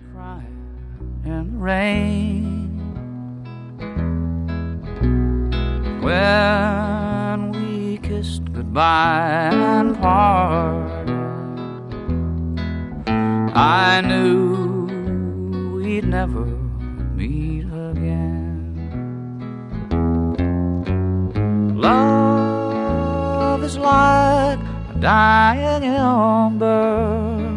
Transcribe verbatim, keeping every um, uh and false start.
crying in the rain. When we kissed goodbye and parted, I knew we'd never meet again. Love is like a dying ember,